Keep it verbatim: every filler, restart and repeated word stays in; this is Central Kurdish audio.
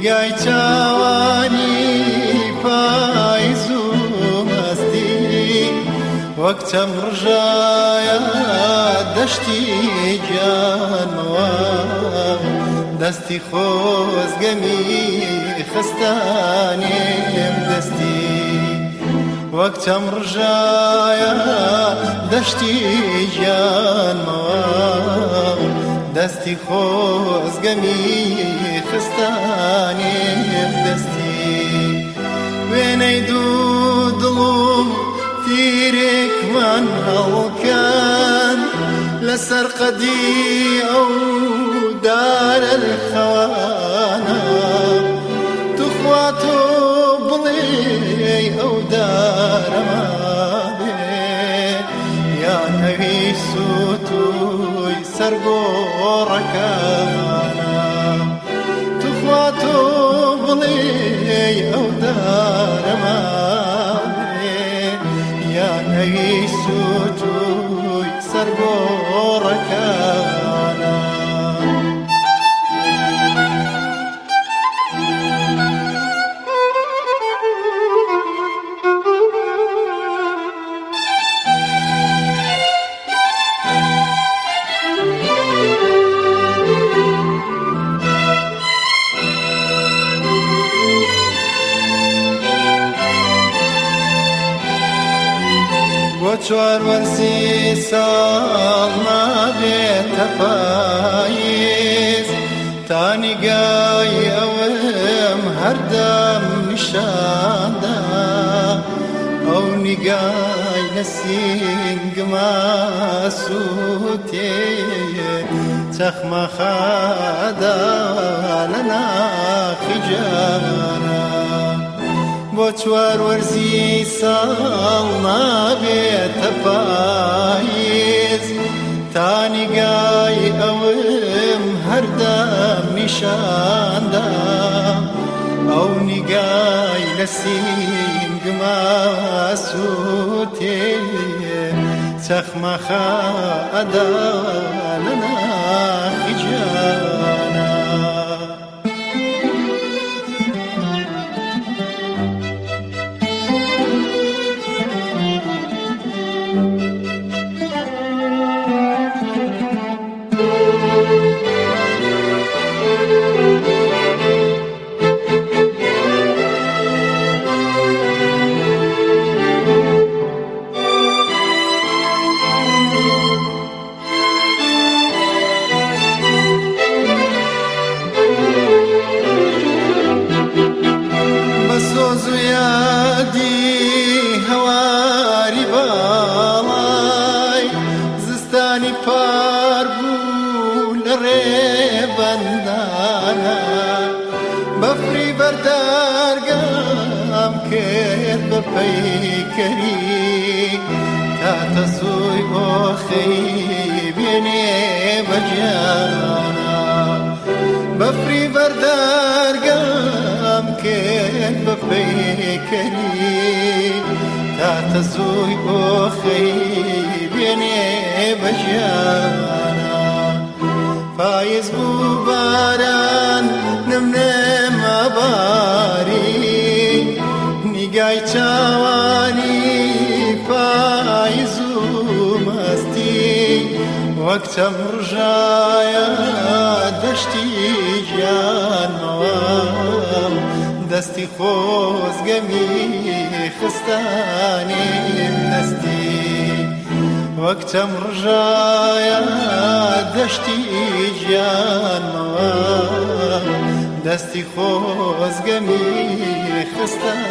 نیگای چاوانی پاییز و مستی وەک چەم ڕژایە دەشتی گیانەوە دەستی خۆزگەمی خستانێم دەستی وەک چەم ڕژایە دەشتی گیانەوە دەستی خۆزگەمی خستانێم دەستی وێنەی دوو دڵم تیرێکمان هەڵکەن لەسەر قەدی ئەو دارە خەوانە توخوا تۆ بڵێ ئەو دارەما بێ یان ئەوی سووتوی سەرگۆڕەکانە توخوا تۆ بڵێ ئەو دارەما ئەوی سووتوی سەرگۆڕەکانە چوار وەرزی ساڵ نابێتە پاییز تا نیگای ئەوم هەردەم نیشاندا ئەو نیگای نەسینگما سووتێ چەخمە خادا لە ناخی جانە بۆ چوار وەرزی ساڵ نابێتە پاییز تا نیگای ئەوم هەردەم نیشاندا ئەو نیگای لە سینگما سووتێ چەخمە خادا لە ناخی جانە پار بوو لە ڕێبەندانە بەفری بەردارگام کرد بە پەیکەری تاتە سووی ئۆخەی بێنێ بەجیانە بەفری بەردارگام کرد بە پەیکەری تاتە سووی ئۆخەی بێنێ بەژیانە پاییز بوو باران نمنێمە باری نیگای چاوانی پاییز و مەستی وەک چەم ڕژایە دەشتی گیانەوە دەستی خۆزگەمی خستانێم دەستی وەک چەم ڕژایە دەشتی گیانەوە دەستی خۆزگەمی خستانێم